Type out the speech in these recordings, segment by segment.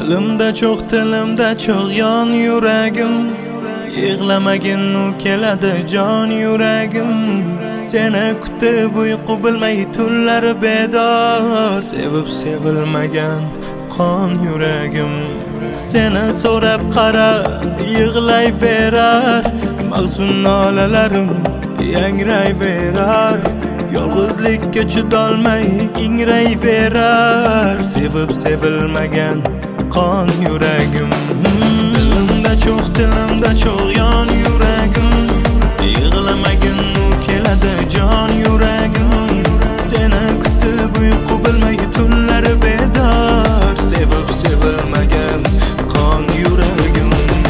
Dilimda cho'q yon yuragim. Yig'lamagin u keladi jon yuragim. Seni kutib uyqu bilmay tunlar bedor. Sevib sevilmagan qon yuragim. Seni so'rab qara yig'layverar. Mag'zun nolalarim yangrayverar. Yolg'izlikka chidolmay ingrayverar. Sevib sevilmagan qon yuragim. Dilimda cho'q yon yuragim. Yig'lamagin u keladi jon yuragim. Seni kutib uyqu bilmay tunlar bedor. Sevib sevilmagan qon yuragim.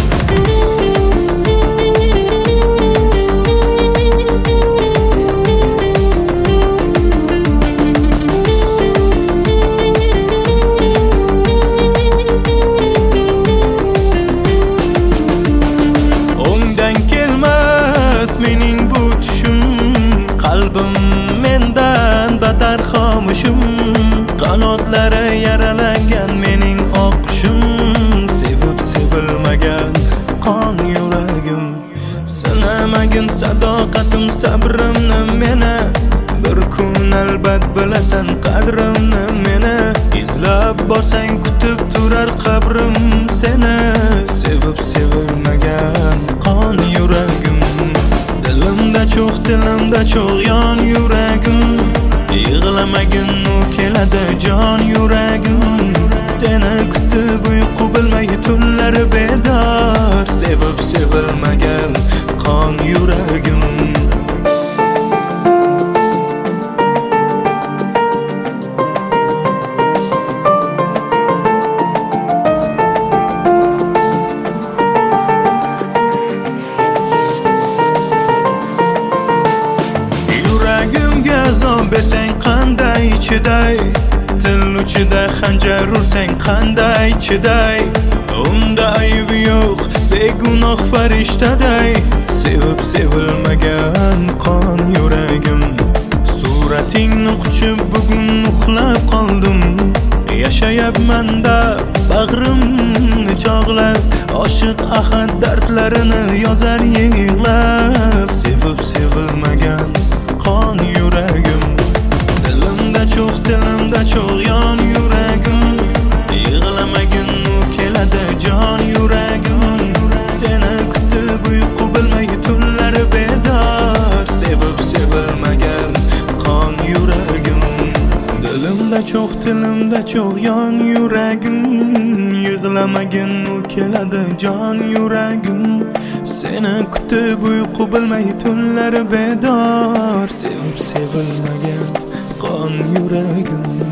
Mening bu tushim, qalbim mendan badar xomushim. Qanotlari yaralangan mening oqqushim. Sevib sevilmagan qon yuragim. Sinamagin sadoqatim sabrimni meni. Bir kun albat bilasan qadrimni meni. Izlab borsang kutib turar qabrim seni. Sevib sevilmagan qon yuragim. Dilimda cho'q yon yuragim. Yig'lamagin u keladi jon yuragim. Seni kutib uyqu bilmay tunlar bedor. Sevib sevilmagan qon yuragim. Azob bersang qanday chiday. Til uchida xanjar ursang qanday chiday. Unda ayb yo'q begunoh farishtaday. Sevib sevilmagan qon yuragim. Suratingni quchib bugun uxlab qoldim. Yashayapman-da bag'rimni chog'lab. Oshiq ahad dardlarini yozar yig'lab. Sevib sevilmagan qon yuragim. Dilimda cho'q yon yuragim. Yig'lamagin u keladi jon yuragim. Seni kutib uyqu bilmay tunlar bedor. Sevib sevilmagan qon yuragim. Dilimda cho'q yon yuragim. Yig'lamagin u keladi jon yuragim. Seni kutib uyqu bilmay tunlar bedor. Sevib sevilmagan qon yuragim.